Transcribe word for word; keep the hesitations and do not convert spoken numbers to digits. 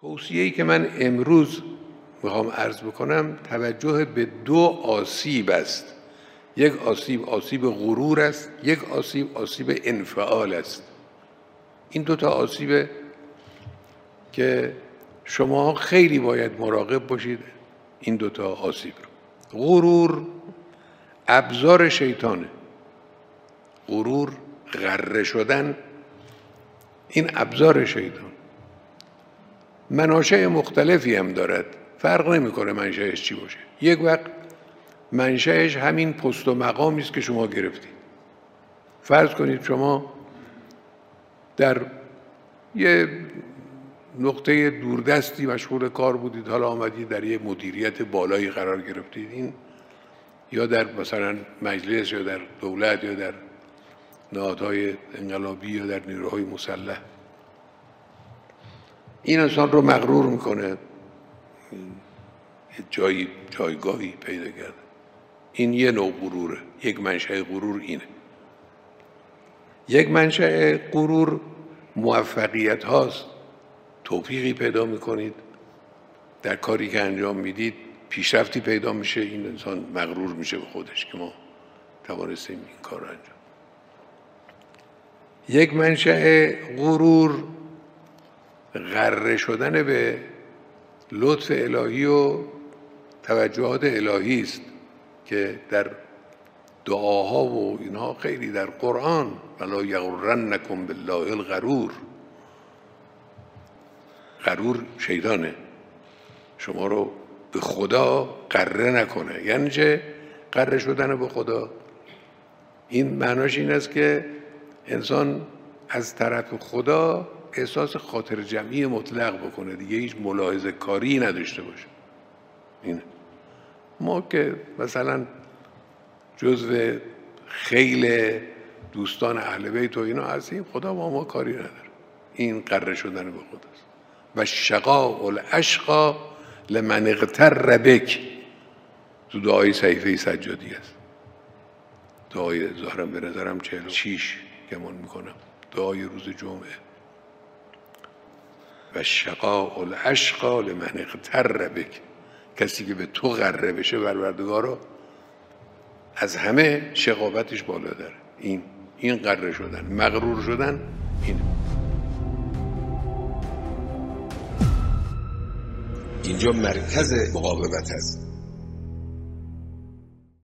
توصیه‌ای که من امروز میخوام عرض بکنم توجه به دو آسیب است. یک آسیب آسیب غرور است، یک آسیب آسیب انفعال است. این دو تا آسیب که شما خیلی باید مراقب باشید این دو تا آسیب رو. غرور ابزار شیطانه. غرور، غره شدن، این ابزار شیطان. مناشأ مختلفی هم دارد، فرق نمیکنه منشأش چی باشه. یک وقت منشأش همین پست و مقامی است که شما گرفتید. فرض کنید شما در یه نقطه دوردستی مشغول کار بودید، حالا آمدید در یه مدیریت بالایی قرار گرفتید، این یا در مثلا مجلس یا در دولت یا در نهادهای انقلابی یا در نیروهای مسلح. این انسان رو مغرور میکنه، جایی جایگاهی پیدا کرده. این یه نوع غروره. یک منشأ غرور اینه. یک منشأ غرور موفقیت هاست. توفیقی پیدا میکنید در کاری که انجام میدید، پیشرفتی پیدا میشه، این انسان مغرور میشه به خودش که ما توانستیم این کار رو انجام. یک منشأ غرور غره شدن به لطف الهی و توجهات الهی است که در دعاها و اینها خیلی در قرآن ولا یغرنکم بالله الغرور. غرور شیطانه، شما رو به خدا غره نکنه. یعنی چه غره شدن به خدا؟ این معناش این است که انسان از طرف خدا احساس خاطر جمعی مطلق بکنه، دیگه هیچ ملاحظه کاری نداشته باشه. اینه. ما که مثلا جزو خیل دوستان اهل بیت و اینا هستیم، خدا با ما کاری نداره. این غره شدن به خداست. و شقاء الاشقا لمن اغتر بک، تو دعای صحیفه سجادی است. دعای ظاهرم به نظرم چهل و شیش گمان میکنم، دعای روز جمعه. و شقاء الاشقا لمن اغتر بک، کسی که به تو غره بشه پروردگارا از همه شقاوتش بالا داره. این این غره شدن، مغرور شدن اینه. اینجا مرکز مقاومت است.